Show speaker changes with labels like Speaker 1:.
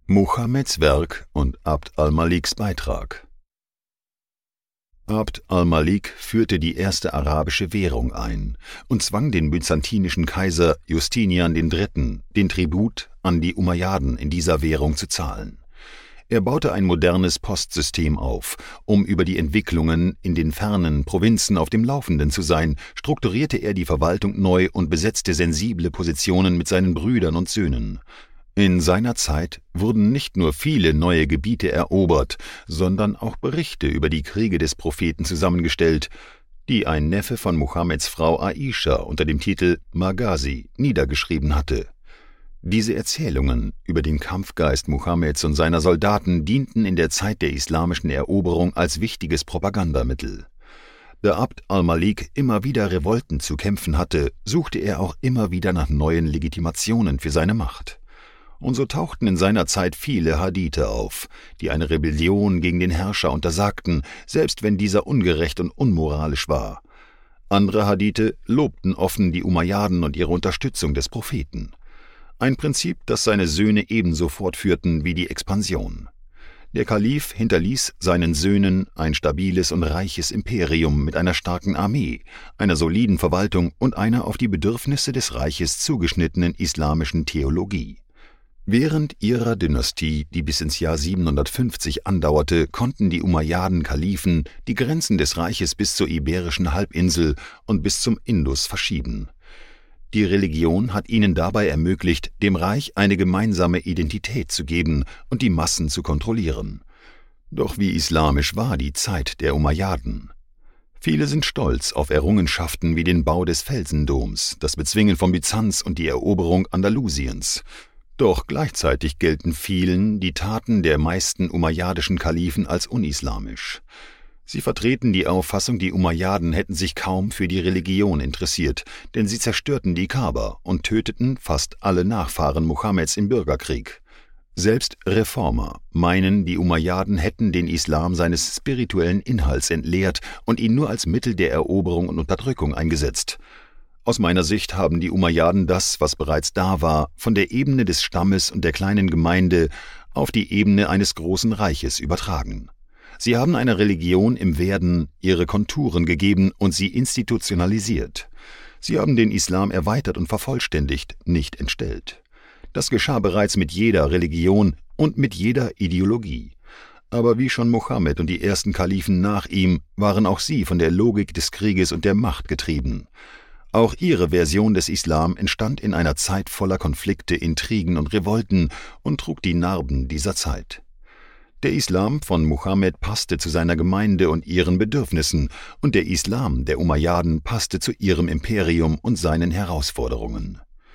Speaker 1: Mohammeds Werk und Abd al-Maliks Beitrag. Abd al-Malik führte die erste arabische Währung ein und zwang den byzantinischen Kaiser Justinian III., den Tribut an die Umayyaden in dieser Währung zu zahlen. Er baute ein modernes Postsystem auf, um über die Entwicklungen in den fernen Provinzen auf dem Laufenden zu sein, strukturierte er die Verwaltung neu und besetzte sensible Positionen mit seinen Brüdern und Söhnen. In seiner Zeit wurden nicht nur viele neue Gebiete erobert, sondern auch Berichte über die Kriege des Propheten zusammengestellt, die ein Neffe von Mohammeds Frau Aischa unter dem Titel Maghazi niedergeschrieben hatte. Diese Erzählungen über den Kampfgeist Mohammeds und seiner Soldaten dienten in der Zeit der islamischen Eroberung als wichtiges Propagandamittel. Da Abd al-Malik immer wieder Revolten zu kämpfen hatte, suchte er auch immer wieder nach neuen Legitimationen für seine Macht. Und so tauchten in seiner Zeit viele Hadithe auf, die eine Rebellion gegen den Herrscher untersagten, selbst wenn dieser ungerecht und unmoralisch war. Andere Hadithe lobten offen die Umayyaden und ihre Unterstützung des Propheten. Ein Prinzip, das seine Söhne ebenso fortführten wie die Expansion. Der Kalif hinterließ seinen Söhnen ein stabiles und reiches Imperium mit einer starken Armee, einer soliden Verwaltung und einer auf die Bedürfnisse des Reiches zugeschnittenen islamischen Theologie. Während ihrer Dynastie, die bis ins Jahr 750 andauerte, konnten die Umayyaden-Kalifen die Grenzen des Reiches bis zur Iberischen Halbinsel und bis zum Indus verschieben. Die Religion hat ihnen dabei ermöglicht, dem Reich eine gemeinsame Identität zu geben und die Massen zu kontrollieren. Doch wie islamisch war die Zeit der Umayyaden? Viele sind stolz auf Errungenschaften wie den Bau des Felsendoms, das Bezwingen von Byzanz und die Eroberung Andalusiens. Doch gleichzeitig gelten vielen die Taten der meisten umayyadischen Kalifen als unislamisch. Sie vertreten die Auffassung, die Umayyaden hätten sich kaum für die Religion interessiert, denn sie zerstörten die Kaaba und töteten fast alle Nachfahren Mohammeds im Bürgerkrieg. Selbst Reformer meinen, die Umayyaden hätten den Islam seines spirituellen Inhalts entleert und ihn nur als Mittel der Eroberung und Unterdrückung eingesetzt. Aus meiner Sicht haben die Umayyaden das, was bereits da war, von der Ebene des Stammes und der kleinen Gemeinde auf die Ebene eines großen Reiches übertragen. Sie haben einer Religion im Werden ihre Konturen gegeben und sie institutionalisiert. Sie haben den Islam erweitert und vervollständigt, nicht entstellt. Das geschah bereits mit jeder Religion und mit jeder Ideologie. Aber wie schon Mohammed und die ersten Kalifen nach ihm, waren auch sie von der Logik des Krieges und der Macht getrieben. Auch ihre Version des Islam entstand in einer Zeit voller Konflikte, Intrigen und Revolten und trug die Narben dieser Zeit. Der Islam von Mohammed passte zu seiner Gemeinde und ihren Bedürfnissen, und der Islam der Umayyaden passte zu ihrem Imperium und seinen Herausforderungen.